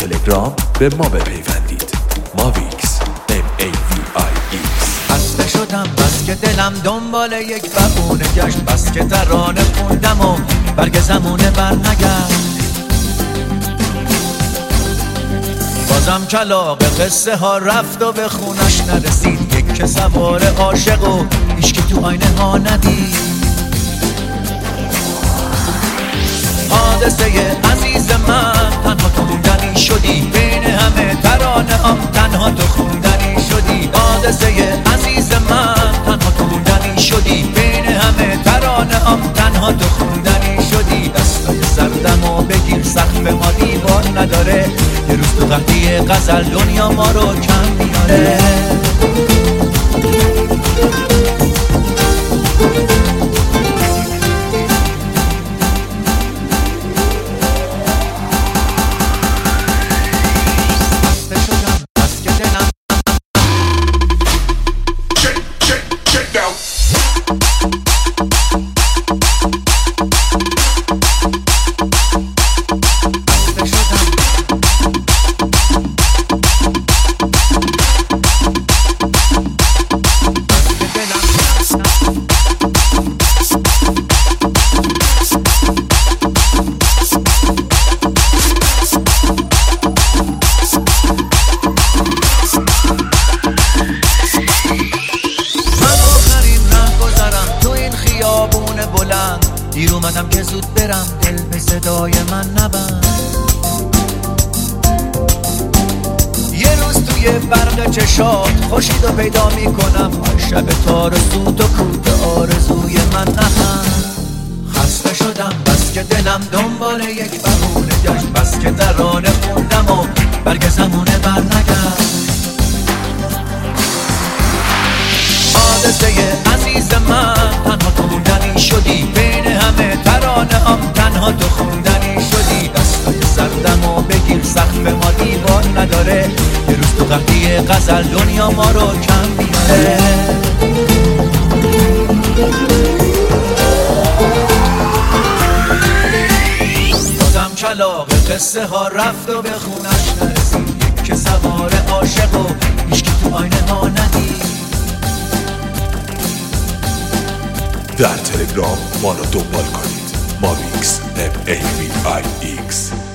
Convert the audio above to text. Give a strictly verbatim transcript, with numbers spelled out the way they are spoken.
تلگرام به ما بپیوندید. ماویکس ام ای وی آی ایکس. خسته شدم بس که دلم دنبال یک بهونه گشت، بس که ترانه خوندم و برگ زمونه بر نگشت. بازم کلاغ قصه ها رفت و به خونش نرسید، یک که سوار عاشق و هیچ که تو آینه ها ندید. حادثه عزیز من تنها تو موندنی شدی، بین همه ترانه ام تنها تو خوندنی شدی. حادثه عزیز من تنها تو موندنی شدی، بین همه ترانه ام تنها تو خوندنی شدی. دستای سردمو بگیر سقف ما دیوار نداره، یه روز تو قحطی غزل دنیا ما رو کم میاره. دیر اومدم که زود برم، دل به صدای من نبند. یه روز توی برق چشات خورشید رو پیدا میکنم، هر شب تار سوت و کوت آرزوی من نخند. خسته شدم بس که دلم دنبال یک بهونه گشت، بس که ترانه خوندم و برگ زمونه بر نگشت. حادثه عزیز من تنها تو موندنی شدی، بین همه ترانه ام تنها تو خوندنی شدی. دستای سردمو بگیر سقف ما دیوار نداره، یه روز تو قحطی غزل دنیا ما رو کم میاره. بازم کلاغ قصه ها رفت و به خونش نرسید، یک که سوار عاشق و هیچ که تو آینه ها ندید. در تلگرام ما رو دنبال کنید. ماویکس ام ای وی آی ایکس.